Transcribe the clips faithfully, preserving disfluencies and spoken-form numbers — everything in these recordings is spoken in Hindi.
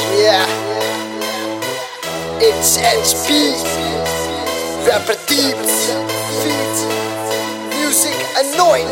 Yeah, it's H P, rapper Deeps, feet, music annoying.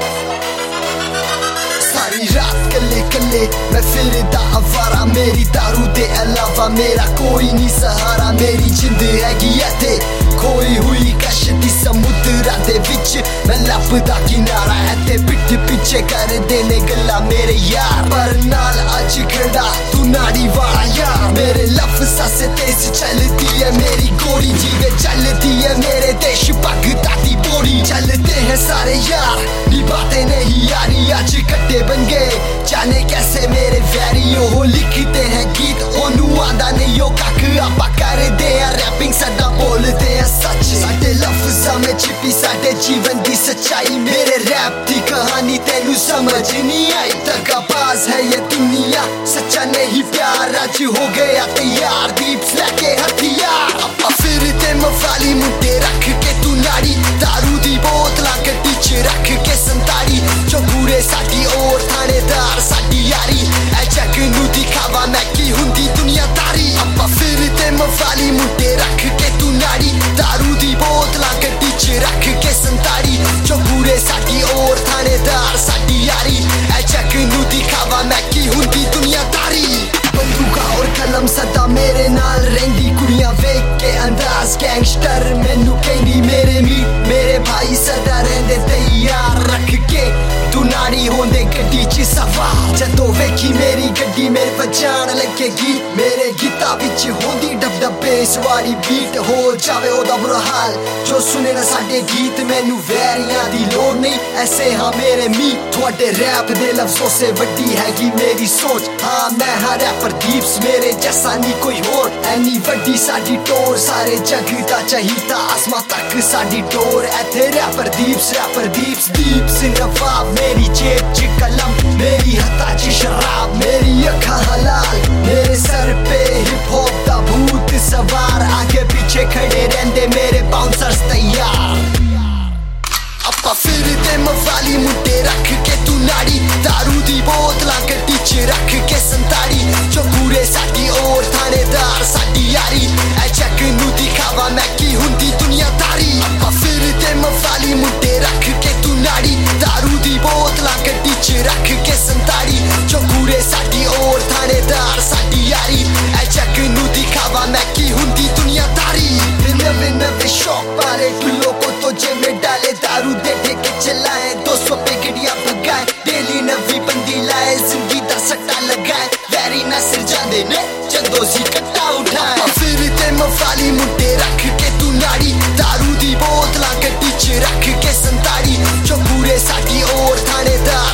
सारी रात कल्ले कल्ले मैं फिरदा आवारा, मेरी दारू दे अलावा मेरा कोई नहीं सहारा। मेरी जिंद हैगी इत्थे खोई हुई कश्ती समुद्रा दे विच, मैं लभदा किनारा इत्थे पिठ पिछे कर देने गल्ला मेरे यार। पर नाल अज खड़ा तू नाड़ी वाला यार, मेरे लफ्ज़ां से तेज चलती है मेरी गोली, जीवे चलती है मेरे देश भगता दी बोली। चलते हैं सारे यार निभाते नहीं यारी, आज कट्टे बन गए जाने कैसे मेरे वैरियो हो। लिखते हैं गीत ओनू आंदा नहीं हो कख, आपा करदे हैं रैपिंग सदा बोलते हैं सच। साडे लफ्ज़ां में छिपी साडे जीवन दी सच्चाई, मेरे रैप दी कहानी तेनू समझ नहीं आई। दगाबाज है ये दुनिया सच्चा नहीं प्यार, आज हो गया तैयार दीप्स लेके हथियार। आपा फिरते मफाली मुंडे रख के तू नाड़ी, दारू दी बोतलां गड्डी च रख के संताड़ी। जो पूरे साडी ओर थानेदार साडी यारी, ऐ जग नू दिखावा मैं की हुंदी दुनियादारी। आपा फिरते मफाली मुंडे रख के तू नाड़ी, दारू दी बोतलां गड्डी च रख के संताड़ी। जो पूरे साडी ओर थानेदार साडी यारी, ऐ जग नू दिखावा मैं की हुंदी दुनियादारी। बंदूका और कलम सदा मेरे नाल रहिंदी, कुड़ियां वेख के अंदाज गैंगस्टर मैनू कहंदी मेरे मीत मेरे भाई सदा रहिंदे तैयार रख के तू नाड़ी होंदे गड्डी च सवार। जदों वेखी मेरी गड्डी मेरे बजान लगेगी, मेरे गीता विच होंदी डब डब बेस वाली बीट, हो जावे ओदा बुरा हाल जो सुने ना साडे गीत। मैनू वैरियां दी लोड़ नहीं ऐसे हाँ मेरे मीत, थोड़े रैप दे लफ्ज़ों से वड्डी हैगी मेरी सोच। हाँ मैं हाँ रैपर दीप्स, मेरे जैसा नहीं कोई होर, ऐनी वड्डी साडी टोर। सारे जग दा चहीता आसमां तक साडी टोर, इत्थे रैपर दीप्स रैपर दीप्स दीप्स नवाब। मेरी जेब च कलम मेरी हत्था च शराब, मेरी अखां हलाल मेरे सर पे हिप हॉप दा भूत सवार। आगे पीछे खड़े रहंदे मेरे बाउंसर्स तैयार। आपा फिरते मफाली मुंडे रख के तू नाड़ी, दारू दी बोतलां गड्डी च रख के संताड़ी। जो पूरे साडी ओर थानेदार साडी यारी, ऐ जग नू दिखावा मैं की हुंदी दुनियादारी। आपा फिरते मफाली मुंडे रख के तू नाड़ी, दारू दी बोतलां गड्डी च रख के संताड़ी। जो पूरे साडी ओर थानेदार साडी यारी, ऐ जग नू दिखावा मैं की हुंदी दुनियादारी। नवे नवे शौक पाले टुल्लो को तो जेब में डाले, दारू दे ठेके चलाए दो सौ पे गड्डियां भगाए। डेली नवी बंदी लाए जिंदगी दा सट्टा लगाए, वैरी ना सिर जांदे ने जदों सी कट्टा उठाए। फिरते मफाली मुंडे रख के तू नाड़ी, दारू दी बोतलां गड्डी च रख के संताड़ी। जो पूरे साडी ओर थानेदार